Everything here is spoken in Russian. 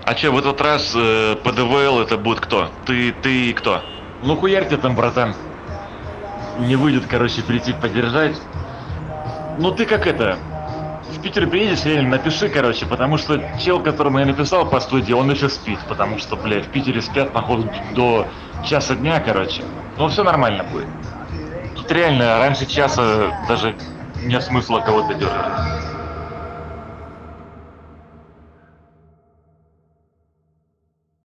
А че, в этот раз ПДВЛ это будет кто? Ты кто? Ну хуярь тебе там, братан. Не выйдет, короче, прийти поддержать. Ну ты как это, в Питер приедешь, реально напиши, короче, потому что чел, которому я написал по студии, он еще спит, потому что, блядь, в Питере спят, походу, до часа дня, короче. Но все нормально будет. Тут реально раньше часа даже нет смысла кого-то дергать.